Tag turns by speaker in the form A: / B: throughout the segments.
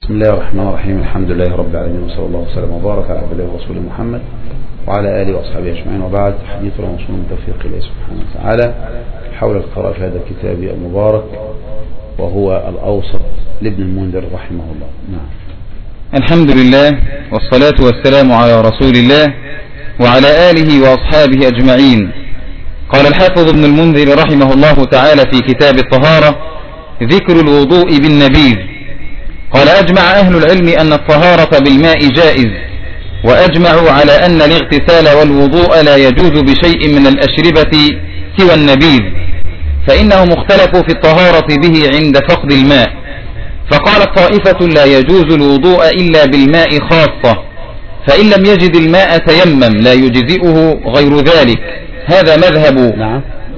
A: بسم الله الرحمن الرحيم. الحمد لله رب العالمين، وصلى الله وسلم وبارك على عبد الله ورسوله محمد وعلى آله وأصحابه أجمعين، وبعد. حديثنا موصول من توفيق الله سبحانه وتعالى حول القراءة في هذا الكتاب المبارك، وهو الأوسط لابن المنذر رحمه الله. نعم.
B: الحمد لله والصلاة والسلام على رسول الله وعلى آله وأصحابه أجمعين. قال الحافظ ابن المنذر رحمه الله تعالى في كتاب الطهارة: ذكر الوضوء بالنبيذ. قال: أجمع أهل العلم أن الطهارة بالماء جائز، وأجمعوا على أن الاغتسال والوضوء لا يجوز بشيء من الأشربة سوى النبيذ، فإنهم اختلفوا في الطهارة به عند فقد الماء، فقالت طائفة لا يجوز الوضوء إلا بالماء خاصة، فإن لم يجد الماء تيمم لا يجزئه غير ذلك. هذا مذهب.
A: نعم.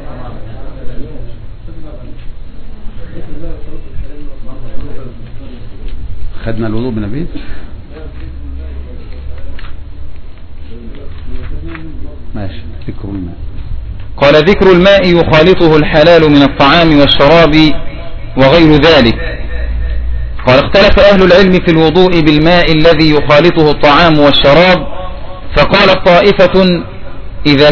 A: خدنا الوضوء بنبيذ. ماشي. ذكر الماء.
B: قال: ذكر الماء يخالطه الحلال من الطعام والشراب وغير ذلك. قال: اختلف أهل العلم في الوضوء بالماء الذي يخالطه الطعام والشراب، فقالت طائفة: إذا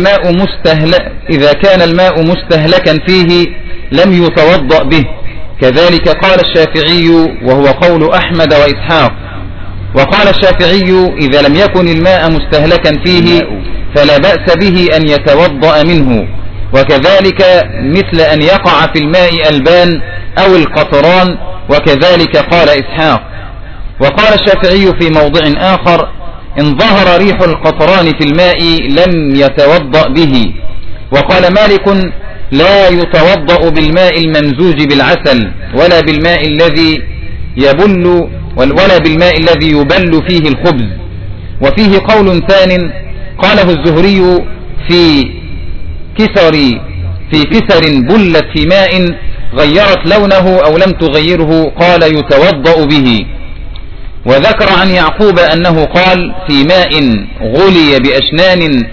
B: كان الماء مستهلكا فيه لم يتوضأ به. كذلك قال الشافعي، وهو قول أحمد وإسحاق. وقال الشافعي: إذا لم يكن الماء مستهلكا فيه فلا بأس به أن يتوضأ منه، وكذلك مثل أن يقع في الماء ألبان أو القطران، وكذلك قال إسحاق. وقال الشافعي في موضع آخر: إن ظهر ريح القطران في الماء لم يتوضأ به. وقال مالك: لا يتوضأ بالماء الممزوج بالعسل ولا بالماء الذي يبل فيه الخبز. وفيه قول ثان قاله الزهري: في كسر بلت في ماء غيرت لونه أو لم تغيره، قال يتوضأ به. وذكر عن يعقوب أنه قال: في ماء غلي بأشنان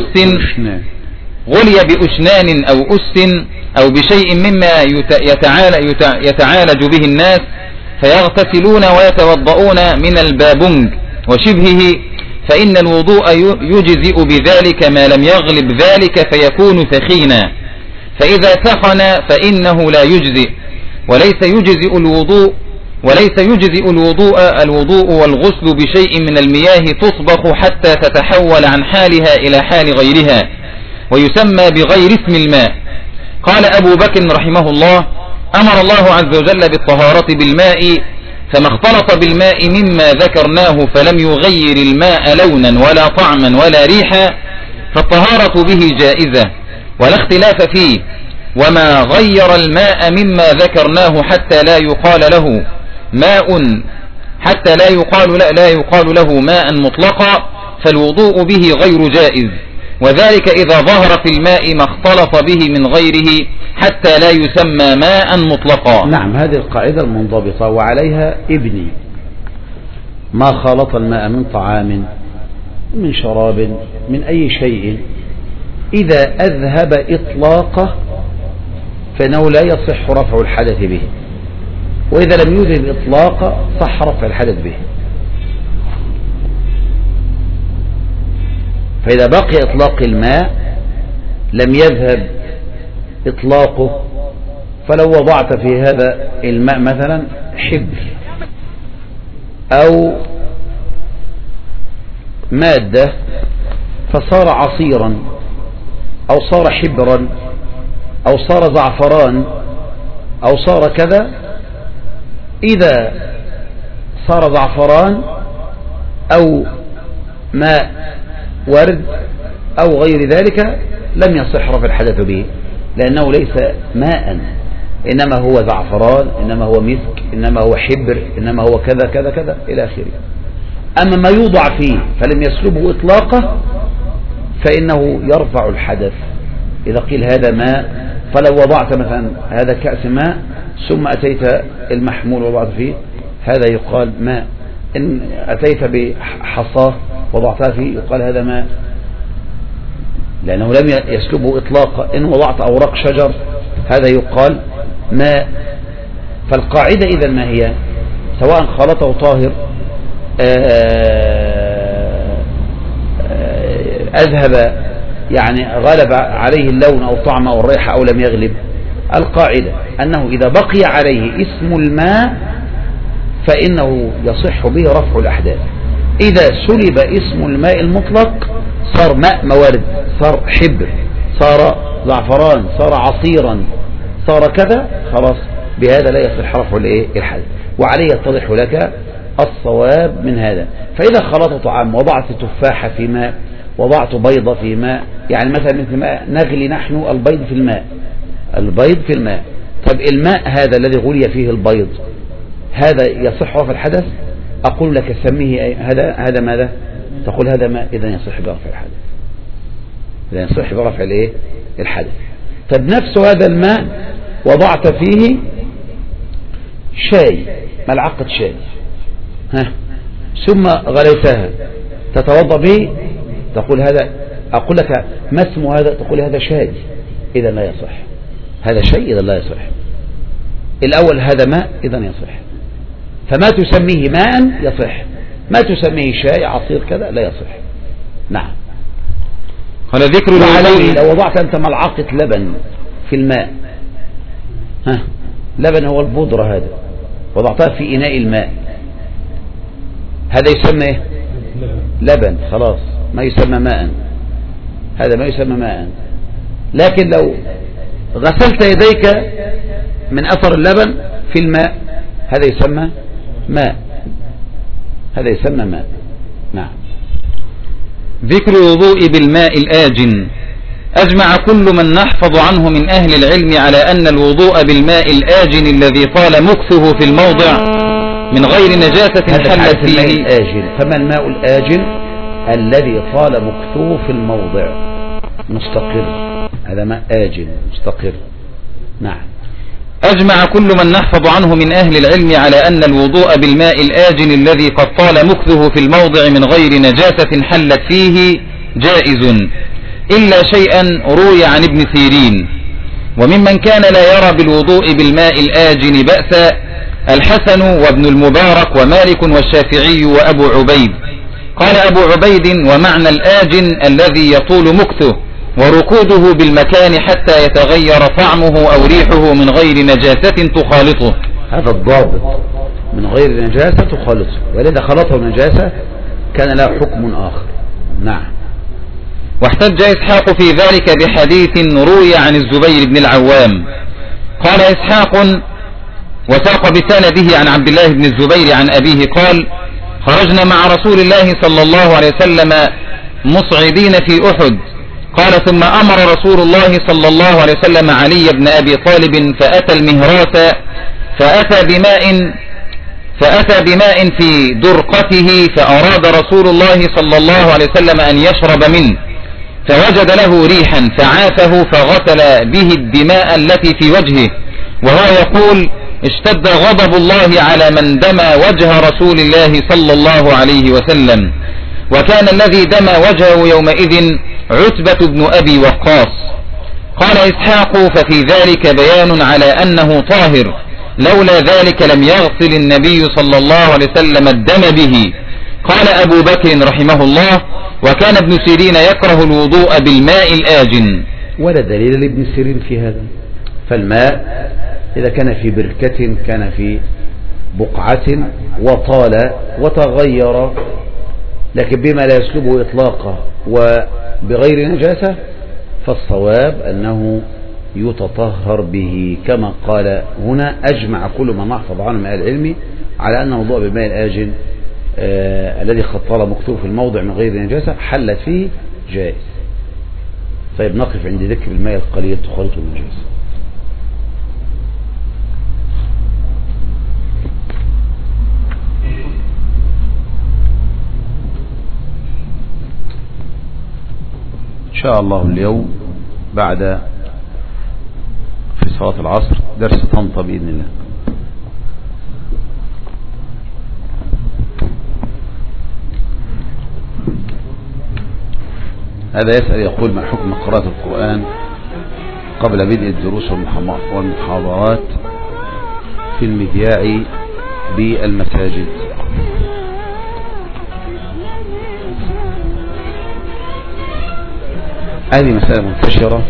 B: أو أس أو بشيء مما يتعالج به الناس، فيغتسلون ويتوضؤون من البابنج وشبهه، فإن الوضوء يجزئ بذلك ما لم يغلب ذلك فيكون ثخينا، فإذا ثخن فإنه لا يجزئ. وليس يجزئ الوضوء والغسل بشيء من المياه تطبخ حتى تتحول عن حالها إلى حال غيرها، ويسمى بغير اسم الماء. قال أبو بكر رحمه الله: أمر الله عز وجل بالطهارة بالماء، فما اختلط بالماء مما ذكرناه فلم يغير الماء لونا ولا طعما ولا ريحا فالطهارة به جائزة ولا اختلاف فيه. وما غير الماء مما ذكرناه حتى لا يقال له ماء مطلقا فالوضوء به غير جائز، وذلك إذا ظهر في الماء ما اختلط به من غيره حتى لا يسمى ماء مطلقا.
A: نعم، هذه القاعدة المنضبطة وعليها ابني: ما خالط الماء من طعام من شراب من أي شيء إذا أذهب إطلاقه فإنه لا يصح رفع الحدث به، وإذا لم يذهب إطلاقه صح رفع الحدث به. فإذا بقي إطلاق الماء لم يذهب إطلاقه، فلو وضعت في هذا الماء مثلا حبر أو مادة فصار عصيرا أو صار حبرا أو صار زعفران أو صار كذا، إذا صار زعفران أو ماء ورد أو غير ذلك لم يصح رفع الحدث به، لأنه ليس ماء، إنما هو زعفران، إنما هو مسك، إنما هو حبر، إنما هو كذا كذا كذا إلى آخره. أما ما يوضع فيه فلم يسلبه إطلاقه فإنه يرفع الحدث. إذا قيل هذا ماء، فلو وضعت مثلا هذا كأس ماء ثم أتيت المحمول وضعت فيه هذا يقال ماء. إن أتيت بحصاه وضعتها فيه يقال هذا ماء، لأنه لم يسلبه إطلاقا. إن وضعت أوراق شجر هذا يقال ماء. فالقاعدة إذا ما هي؟ سواء خلطه طاهر أذهب يعني غلب عليه اللون أو الطعم أو الريحة أو لم يغلب. القاعدة أنه إذا بقي عليه اسم الماء فإنه يصح به رفع الأحداث. إذا سلب اسم الماء المطلق صار ماء موارد، صار حبر، صار زعفران، صار عصيرا، صار كذا، خلاص بهذا لا يصح رفع الحدث. وعليه يتضح لك الصواب من هذا. فإذا خلطت طعام، وضعت تفاحة في ماء، وضعت بيضة في ماء، يعني مثل ماء نغلي نحن البيض في الماء، البيض في الماء. طب الماء هذا الذي غلي فيه البيض هذا يصح رفع الحدث؟ أقول لك سميه هذا ماذا؟ تقول هذا ماء، إذا يصح برفع الحدث، إذا يصح برفع الحدث. طب نفس هذا الماء وضعت فيه شاي، ملعقة شاي، ثم غليتها، تتوضأ به، تقول هذا، أقول لك ما اسم هذا؟ تقول هذا شاي، إذا لا يصح. هذا شيء إذا لا يصح. الأول هذا ماء، إذا يصح. فما تسميه ماء يصح، ما تسميه شاي عصير كذا لا يصح. نعم.
B: قال ذكر
A: وعليه لو وضعت أنت ملعقة لبن في الماء، لبن هو البودرة، هذا وضعتها في إناء الماء، هذا يسمى إيه؟ لبن، خلاص ما يسمى ماء، هذا ما يسمى ماء. لكن لو غسلت يديك من أثر اللبن في الماء هذا يسمى ماء، هذا يسمى ماء. نعم.
B: ذكر الوضوء بالماء الآجن. أجمع كل من نحفظ عنه من أهل العلم على أن الوضوء بالماء الآجن الذي طال مكثه في الموضع من غير نجاسة حلت فيه.
A: الآجن. فما الماء الآجن؟ الذي طال مكثه في الموضع مستقر، هذا ماء آجن مستقر. نعم.
B: أجمع كل من نحفظ عنه من أهل العلم على أن الوضوء بالماء الآجن الذي قد طال مكثه في الموضع من غير نجاسة حلت فيه جائز، إلا شيئا روي عن ابن سيرين. وممن كان لا يرى بالوضوء بالماء الآجن بأسا الحسن وابن المبارك ومالك والشافعي وأبو عبيد. قال أبو عبيد: ومعنى الآجن الذي يطول مكثه وركوده بالمكان حتى يتغير طعمه أو ريحه من غير نجاسة تخالطه.
A: هذا الضابط، من غير نجاسة تخالطه، ولذا خلطه نجاسة كان له حكم آخر. نعم.
B: واحتج إسحاق في ذلك بحديث روي عن الزبير بن العوام. قال إسحاق: وساق بسنده عن عبد الله بن الزبير عن أبيه قال: خرجنا مع رسول الله صلى الله عليه وسلم مصعدين في أحد. قال: ثم أمر رسول الله صلى الله عليه وسلم علي بن أبي طالب فأتى المهراس فأتى بماء في درقته، فأراد رسول الله صلى الله عليه وسلم أن يشرب منه، فوجد له ريحا فعافه فغسل به الدماء التي في وجهه، وهو يقول: اشتد غضب الله على من دمى وجه رسول الله صلى الله عليه وسلم. وكان الذي دمى وجهه يومئذ عتبة بن أبي وقاص. قال إسحاق: ففي ذلك بيان على أنه طاهر، لولا ذلك لم يغسل النبي صلى الله عليه وسلم الدم به. قال أبو بكر رحمه الله: وكان ابن سيرين يكره الوضوء بالماء الآجن.
A: ولا دليل لابن سيرين في هذا. فالماء إذا كان في بركة، كان في بقعة وطال وتغير، لكن بما لا يسلبه إطلاقا وبغير نجاسة، فالصواب أنه يتطهر به، كما قال هنا: أجمع كل من نحفظ عنه من أهل العلم على أن الوضوء بالماء الآجن الذي قد طال مكثوه في الموضع من غير نجاسة حلت فيه جائز. طيب نقف عند ذكر الماء القليل تخالطه النجاسة. إن شاء الله اليوم بعد في صلاة العصر درس طنطا بإذن الله. هذا يسأل يقول: ما حكم قراءة القرآن قبل بدء الدروس والمحاضرات في المذياع بالمساجد. هذه مسألة منتشرة.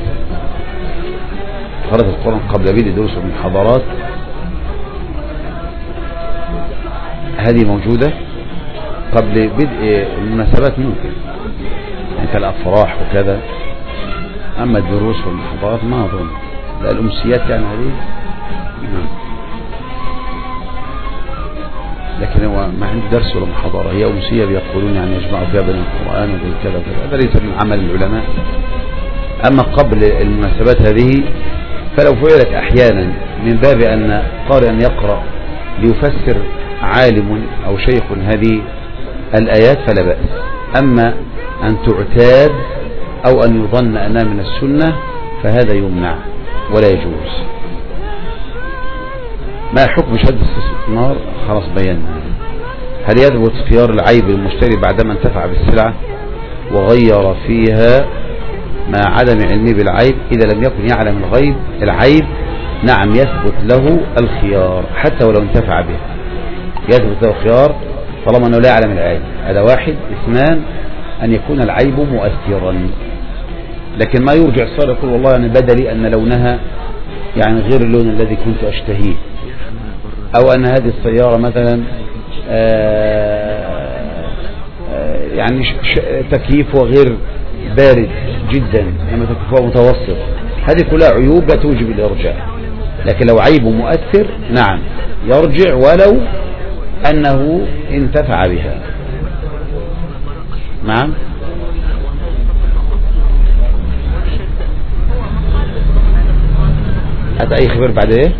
A: قراءة القرآن قبل بدء دروس المحاضرات هذه موجودة قبل بدء المناسبات ممكن، يعني كالأفراح وكذا. أما الدروس والمحاضرات ما أظن، لا الأمسيات يعني هذه لكن هو ما عنده درس ولا محاضرة، هي أمسية بيقولون يعني يجمعوا فيها بين القرآن وبين كذا وكذا، هذا ليس من عمل العلماء. أما قبل المناسبات هذه فلو فعلت أحيانا من باب أن قارئ أن يقرأ ليفسر عالم أو شيخ هذه الآيات فلا بأس. أما أن تعتاد أو أن يظن أنها من السنة فهذا يمنع ولا يجوز. ما حكم شد الاستثمار؟ خلاص بينا. هل يثبت خيار العيب للمشتري بعدما انتفع بالسلعة وغير فيها مع عدم علمه بالعيب إذا لم يكن يعلم العيب؟ نعم يثبت له الخيار حتى ولو انتفع به، يثبت له الخيار طالما أنه لا يعلم العيب. هذا واحد. اثنان أن يكون العيب مؤثرا، لكن ما يرجع الصار يقول والله أنا بدلي أن لونها يعني غير اللون الذي كنت أشتهيه، أو أن هذه السيارة مثلا يعني تكييفها غير بارد جدا لما تكييفها متوسط. هذه كلها عيوب لا توجب الإرجاع، لكن لو عيب مؤثر نعم يرجع ولو أنه انتفع بها. نعم. هذا أي خبر بعد إيه؟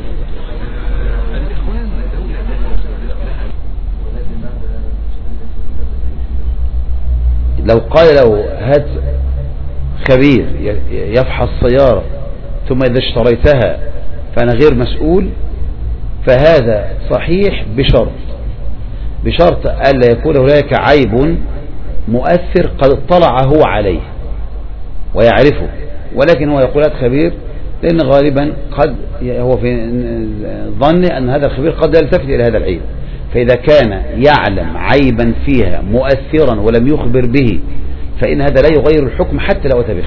A: لو قال له هات خبير يفحص السيارة ثم إذا اشتريتها فأنا غير مسؤول، فهذا صحيح بشرط ألا يكون هناك عيب مؤثر قد اطلع هو عليه ويعرفه، ولكن هو يقول هات خبير لأن غالبا قد هو في ظن أن هذا الخبير قد يلتفت إلى هذا العيب. فإذا كان يعلم عيبا فيها مؤثرا ولم يخبر به فإن هذا لا يغير الحكم حتى لو أتى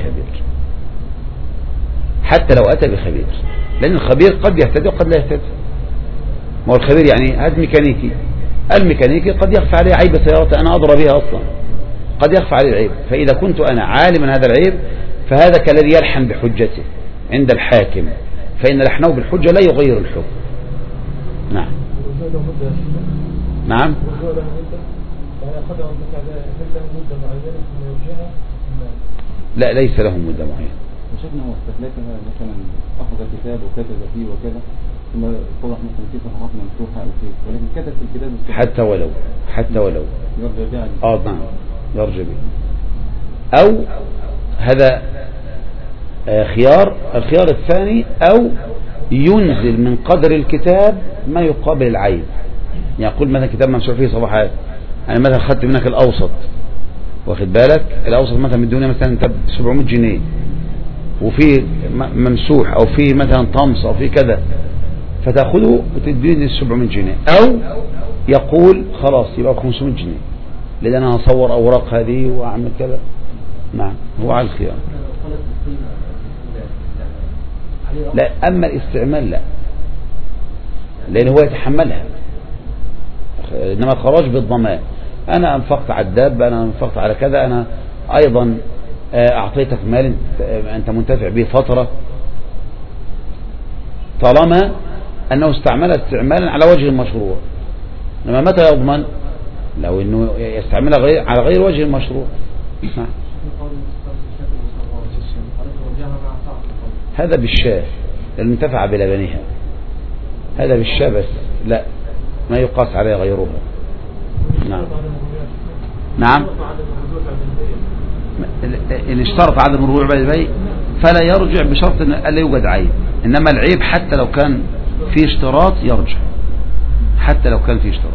A: بخبير، لأن الخبير قد يهتدي وقد لا يهتدي. ما هو الخبير يعني هذا ميكانيكي، الميكانيكي قد يخفى عليه عيب سيارته أنا أضرب بها أصلا، قد يخفى عليه العيب. فإذا كنت أنا عالما هذا العيب فهذا كالذي يلحن بحجته عند الحاكم، فإن لحنه بالحجة لا يغير الحكم. نعم. نعم. لا ليس له مدة معينة.
B: وشفنا هو استهلاكها مثلا أخذ الكتاب وكتب فيه وكذا ثم طلع مثلا في صفحات ممسوحة أو شيء، ولكن كتب في الكتاب
A: حتى ولو
B: يرجع به.
A: نعم يرجع به. أو هذا الخيار الثاني، أو ينزل من قدر الكتاب ما يقابل العيب. يعني يقول مثلا كتاب ممسوح فيه صفحات، أنا مثلا أخذت منك الأوسط، واخد بالك الأوسط مثلا مدوني مثلا انت ب700 جنيه وفي ممسوح أو في مثلا طمس أو في كذا، فتأخذه وتديني 700 جنيه، أو يقول خلاص يبقى 500 جنيه لأن أنا أصور أوراق هذه وأعمل كذا. نعم هو على الخيار. لا أما الاستعمال لا، لأن هو يتحملها، إنما خراج بالضمان. أنا أنفقت على الدابة، أنا أنفقت على كذا، أنا أيضا أعطيتك مال أنت منتفع به فترة، طالما أنه استعملها استعمالا على وجه المشروع. إنما متى يضمن؟ لو أنه يستعملها على غير وجه المشروع. هذا بالشاة المنتفع بلبنها، هذا بالشاة بس، لا ما يقاس عليه غيرها. نعم. إن اشترط عدم الرجوع بعد البيع فلا يرجع بشرط أن لا يوجد عيب، إنما العيب حتى لو كان في اشتراط يرجع، حتى لو كان في اشتراط.